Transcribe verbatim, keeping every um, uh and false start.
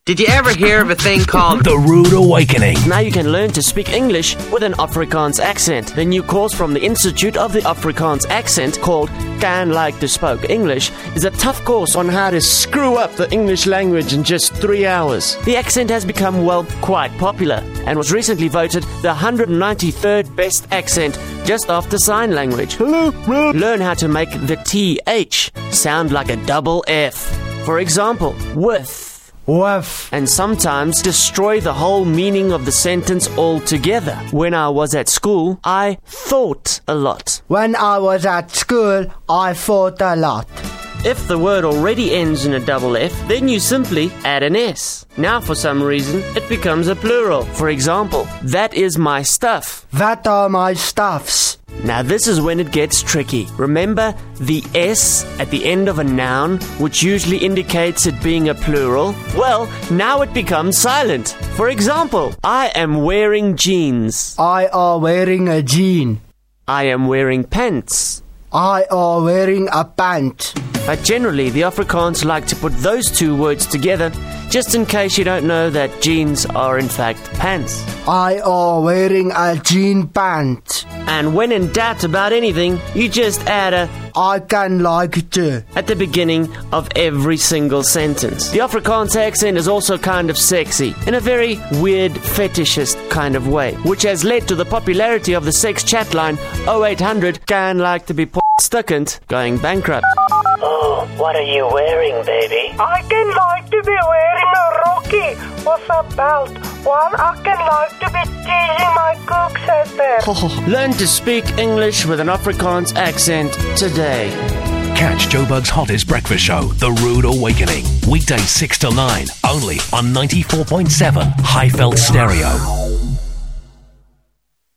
Did you ever hear of a thing called The Rude Awakening? Now you can learn to speak English with an Afrikaans accent. The new course from the Institute of the Afrikaans Accent, called Can Like to Spoke English, is a tough course on how to screw up the English language in just three hours. The accent has become, well, quite popular and was recently voted the one hundred ninety-third best accent just after sign language. Hello, learn how to make the T H sound like a double F. For example, with. With. And sometimes destroy the whole meaning of the sentence altogether. When I was at school, I thought a lot. When I was at school, I thought a lot. If the word already ends in a double F, then you simply add an S. Now, for some reason, it becomes a plural. For example, that is my stuff. That are my stuffs. Now this is when it gets tricky. Remember the S at the end of a noun, which usually indicates it being a plural? Well, now it becomes silent. For example, I am wearing jeans. I are wearing a jean. I am wearing pants. I are wearing a pant. But generally, the Afrikaans like to put those two words together, just in case you don't know that jeans are in fact pants. I are wearing a jean pant. And when in doubt about anything, you just add a I can like to at the beginning of every single sentence. The Afrikaans accent is also kind of sexy, in a very weird fetishist kind of way, which has led to the popularity of the sex chat line oh eight hundred can like to be p*** stuckant going bankrupt. Oh, what are you wearing, baby? I can like to be wearing a rocky with a belt, while I can like to be teasing my cooks at them. Learn to speak English with an Afrikaans accent today. Catch Joburg's hottest breakfast show, The Rude Awakening, weekdays six till nine, only on ninety-four point seven Highveld Stereo.